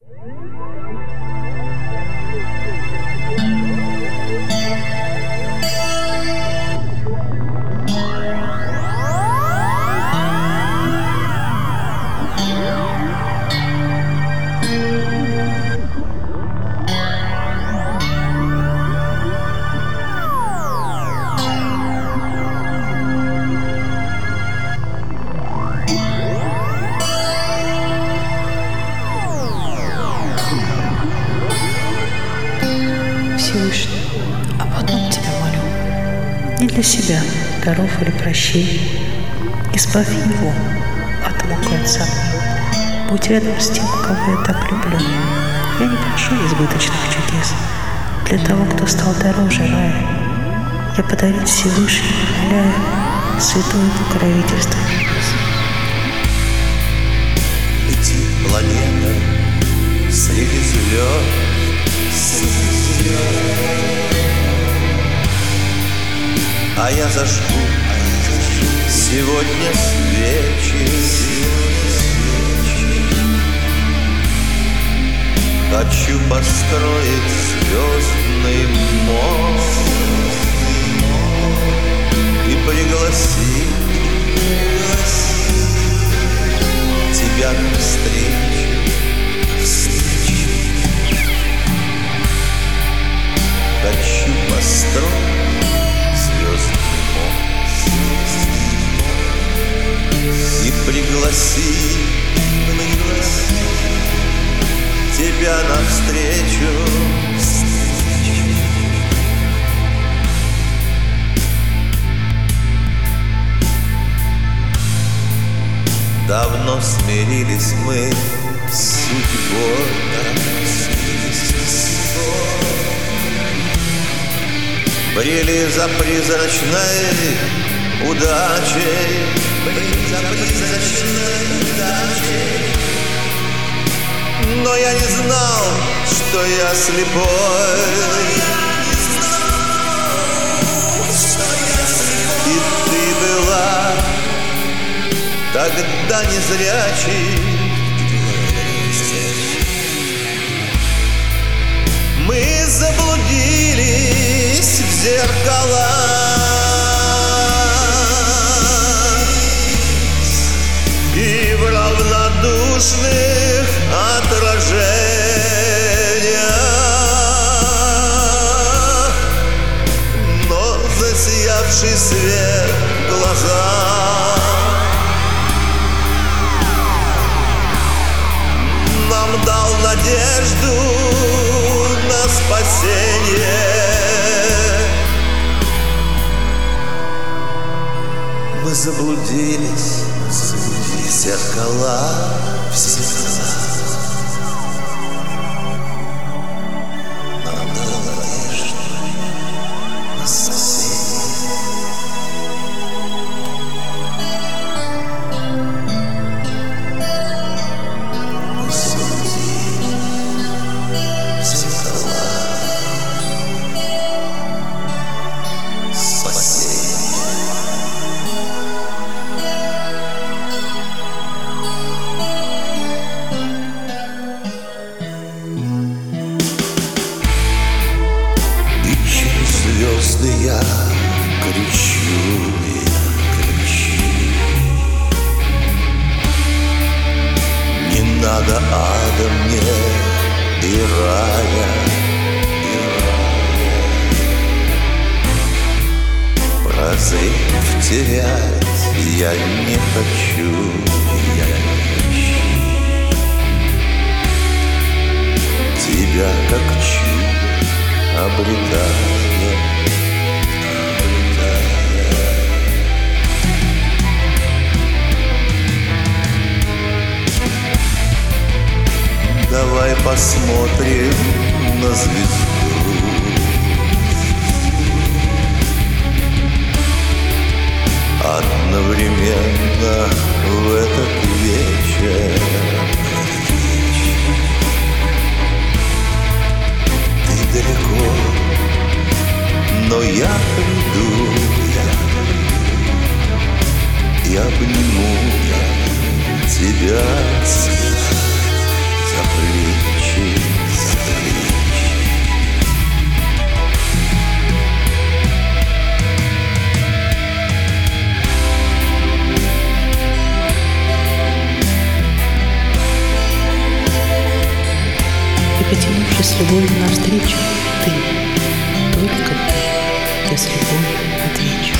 Всевышний, а потом тебя молю, не для себя, даров или прощений, избави его от мук и от сомнений. Будь рядом с тем, кого я так люблю. Я не прошу избыточных чудес. Для того, кто стал дороже рая, я подарить Всевышнему, умоляю, святое покровительство небес. Летит планета среди звезд, а я зажгу сегодня свечи. Хочу построить звездный мост и пригласить тебя на встречу. Хочу построить звездный мост и пригласить тебя навстречу. Давно смирились мы с судьбой, брели за призрачной удачей, но я не знал, что я слепой. И ты была тогда незрячей. Мы заблудились в зеркала и в равнодушных отражениях, но засиявший свет глаза нам дал надежду на спасение. Мы заблудились в зеркала, в зеркала. Нам дал надежду на спасение. Мы заблудились в зеркала. Звезды я кричу, не надо ада мне и рая, прозрев терять я не хочу, тебя как чудо обретая. Давай посмотрим на звезду, одновременно в этот вечер. Ты далеко, но я приду и обниму тебя за плечи. с любовью навстречу, ты, только ты, я с любовью отвечу.